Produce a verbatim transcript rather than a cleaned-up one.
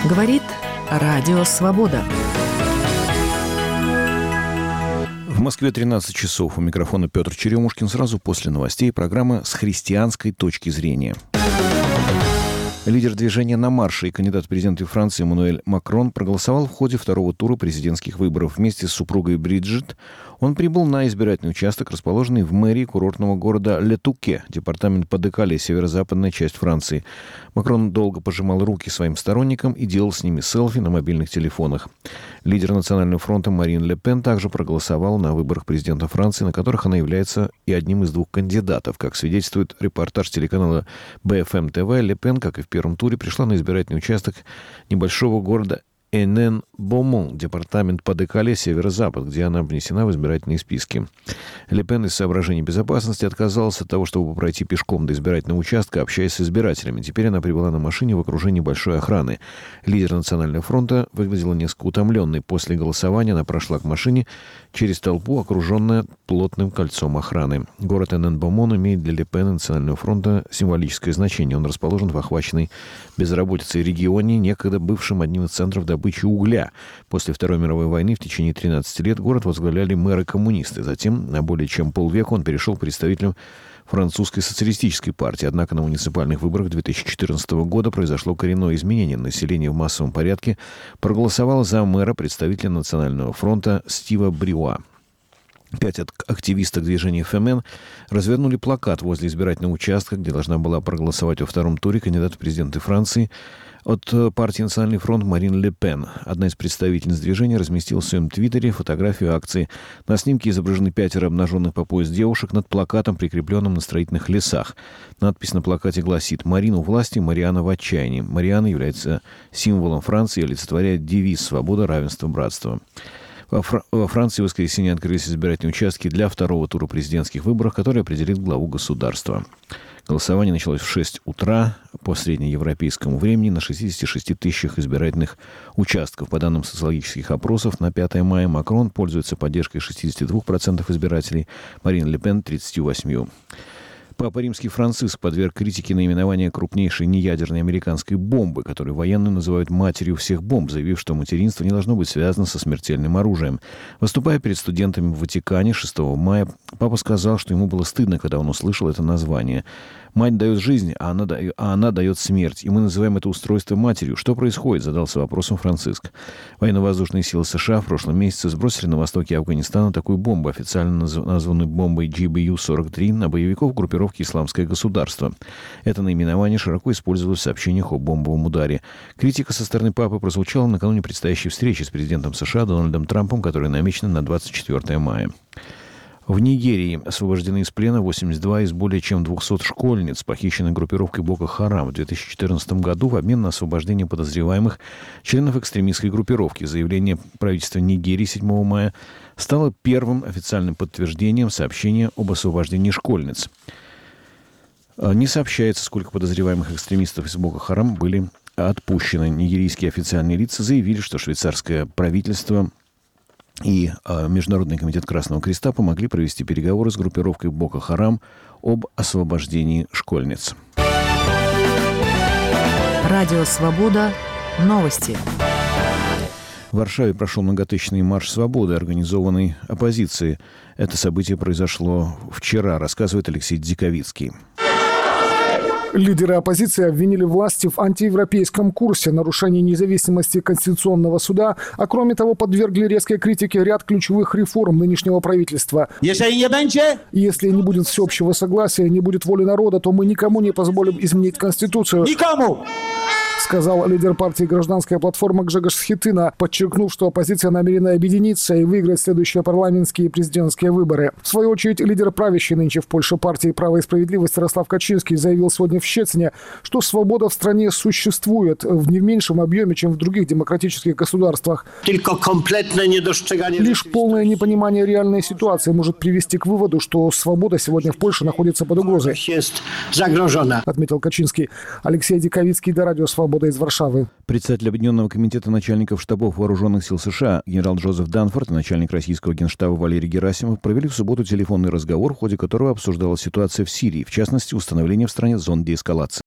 Говорит Радио Свобода. В Москве тринадцать часов. У микрофона Петр Черемушкин. Сразу после новостей программа «С христианской точки зрения». Лидер движения «На марше» и кандидат в президенты Франции Эммануэль Макрон проголосовал в ходе второго тура президентских выборов. Вместе с супругой Бриджит он прибыл на избирательный участок, расположенный в мэрии курортного города Ле-Туке, департамент Pas-de-Calais, северо-западная часть Франции. Макрон долго пожимал руки своим сторонникам и делал с ними селфи на мобильных телефонах. Лидер Национального фронта Марин Ле Пен также проголосовала на выборах президента Франции, на которых она является и одним из двух кандидатов. Как свидетельствует репортаж телеканала Бэ Эф Эм Тэ Вэ, Ле Пен, как и в первом туре, пришла на избирательный участок небольшого города Энен-Бомон, департамент Pas-de-Calais, северо-запад, где она внесена в избирательные списки. Ле Пен из соображений безопасности отказалась от того, чтобы пройти пешком до избирательного участка, общаясь с избирателями. Теперь она прибыла на машине в окружении большой охраны. Лидер Национального фронта выглядела несколько утомленной. После голосования она прошла к машине через толпу, окруженная плотным кольцом охраны. Город Энен-Бомон имеет для Ле Пен и Национального фронта символическое значение. Он расположен в охваченной безработицей регионе, некогда бывшим одним из центров добычи угля. После Второй мировой войны в течение тринадцати лет город возглавляли мэры-коммунисты. Затем, на более чем полвека, он перешел к представителям французской социалистической партии. Однако на муниципальных выборах две тысячи четырнадцатого года произошло коренное изменение. Население в массовом порядке проголосовало за мэра, представителя Национального фронта Стива Брюа. Пять активисток движения Эф Эм Эн развернули плакат возле избирательного участка, где должна была проголосовать во втором туре кандидат в президенты Франции от партии «Национальный фронт» Марин Ле Пен. Одна из представительниц движения разместила в своем твиттере фотографию акции. На снимке изображены пятеро обнаженных по пояс девушек над плакатом, прикрепленным на строительных лесах. Надпись на плакате гласит: «Марин у власти, Мариана в отчаянии». Мариана является символом Франции и олицетворяет девиз «Свобода, равенство, братство». Во, Фра- во Франции в воскресенье открылись избирательные участки для второго тура президентских выборов, который определит главу государства. Голосование началось в шесть утра по среднеевропейскому времени на шестидесяти шести тысячах избирательных участков. По данным социологических опросов, на пятое мая Макрон пользуется поддержкой шестидесяти двух процентов избирателей, Марин Ле Пен – тридцати восьми процентов. Папа Римский Франциск подверг критике наименования крупнейшей неядерной американской бомбы, которую военные называют матерью всех бомб, заявив, что материнство не должно быть связано со смертельным оружием. Выступая перед студентами в Ватикане шестого мая, папа сказал, что ему было стыдно, когда он услышал это название. «Мать дает жизнь, а она, да... а она дает смерть, и мы называем это устройство матерью. Что происходит?» — задался вопросом Франциск. Военно-воздушные силы США в прошлом месяце сбросили на востоке Афганистана такую бомбу, официально наз... названную бомбой Джи Би Ю сорок три, на боевиков группировки «Исламское государство». Это наименование широко использовалось в сообщениях о бомбовом ударе. Критика со стороны папы прозвучала накануне предстоящей встречи с президентом США Дональдом Трампом, которая намечена на двадцать четвёртое мая. В Нигерии освобождены из плена восемьдесят два из более чем двухсот школьниц, похищенных группировкой Боко Харам в две тысячи четырнадцатом году в обмен на освобождение подозреваемых членов экстремистской группировки. Заявление правительства Нигерии седьмого мая стало первым официальным подтверждением сообщения об освобождении школьниц. Не сообщается, сколько подозреваемых экстремистов из Боко Харам были отпущены. Нигерийские официальные лица заявили, что швейцарское правительство и э, Международный комитет Красного Креста помогли провести переговоры с группировкой Боко Харам об освобождении школьниц. Радио Свобода. Новости. В Варшаве прошел многотысячный марш свободы, организованный оппозицией. Это событие произошло вчера, рассказывает Алексей Дзиковицкий. Лидеры оппозиции обвинили власти в антиевропейском курсе, нарушении независимости Конституционного суда, а кроме того подвергли резкой критике ряд ключевых реформ нынешнего правительства. Если не будет всеобщего согласия, не будет воли народа, то мы никому не позволим изменить Конституцию. Никому! Сказал лидер партии «Гражданская платформа» Гжегош Схитына, подчеркнув, что оппозиция намерена объединиться и выиграть следующие парламентские и президентские выборы. В свою очередь, лидер правящей нынче в Польше партии «Право и справедливость» Ярослав Качинский заявил сегодня в Щецине, что свобода в стране существует в не меньшем объеме, чем в других демократических государствах. Лишь полное непонимание реальной ситуации может привести к выводу, что свобода сегодня в Польше находится под угрозой, отметил Качинский. Алексей Диковицкий, до радио «Свобода» из Варшавы. Председатель Объединенного комитета начальников штабов вооруженных сил США генерал Джозеф Данфорд и начальник российского генштаба Валерий Герасимов провели в субботу телефонный разговор, в ходе которого обсуждалась ситуация в Сирии, в частности, установление в стране зон деэскалации.